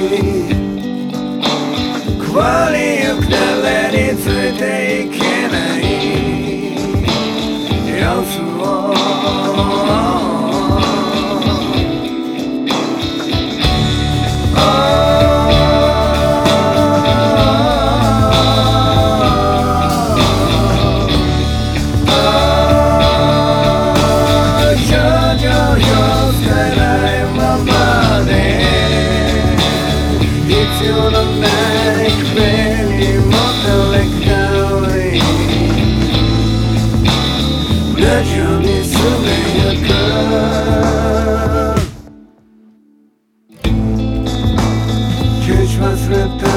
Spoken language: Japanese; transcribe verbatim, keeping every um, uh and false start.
変わりゆく誰についていけない様子を必要のない壁にもたれかわりラジオにすべやか消し忘れた